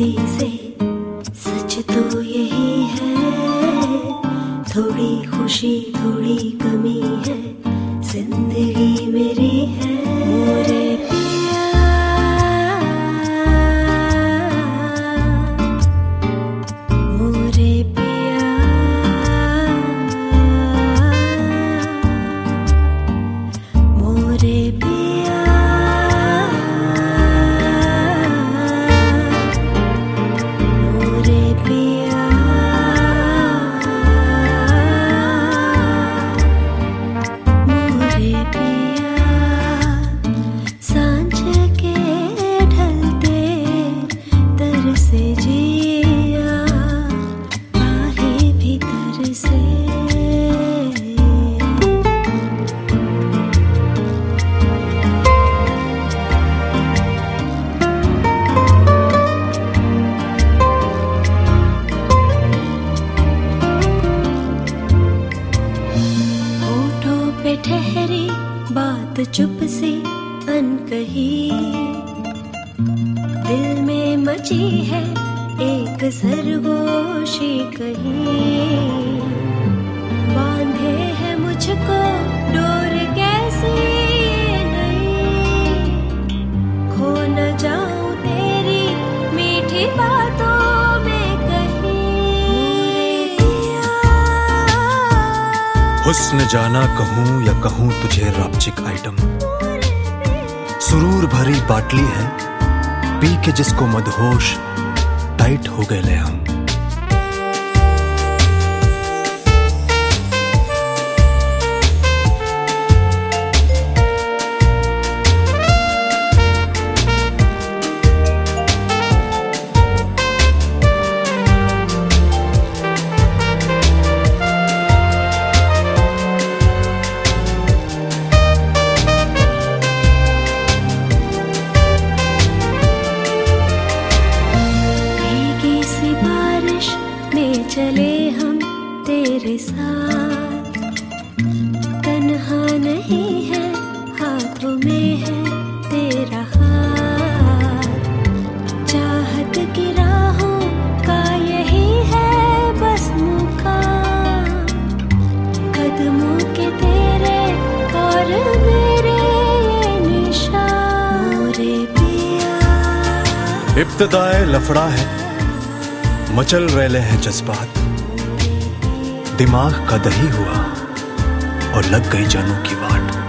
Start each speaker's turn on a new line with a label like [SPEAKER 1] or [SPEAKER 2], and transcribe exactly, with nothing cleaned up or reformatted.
[SPEAKER 1] किसी से, सच तो यही है। थोड़ी खुशी थोड़ी कमी है, जिंदगी मेरी है। मोरे पिया मोरे पिया मोरे पिया मोरे पिया मोरे पिया। सांझ के ढलते तरसे जिया, आहे भीतर से। होठों पे ठहरी बात चुप सी अनकही, दिल में मची है एक सरगोशी कहीं। बांधे है मुझको डोर कैसी नहीं, खो न जाऊं तेरी मीठी बातों में कहीं।
[SPEAKER 2] हुस्न जाना कहूँ या कहूँ तुझे रॉपचिक आइटम, सुरूर भरी बाटली है पी के जिसको मदहोश टाइट हो गए ले हम।
[SPEAKER 1] चले हम तेरे साथ, तन्हा नहीं है हाथों में है तेरा हाथ। चाहत की राहों का यही है बस मुकाम, कदमों के तेरे और मेरे ये निशान। मोरे पिया
[SPEAKER 2] इब्तिदाए लफड़ा है, मचल रहे हैं जज्बात, दिमाग का दही हुआ और लग गई जानों की वाट।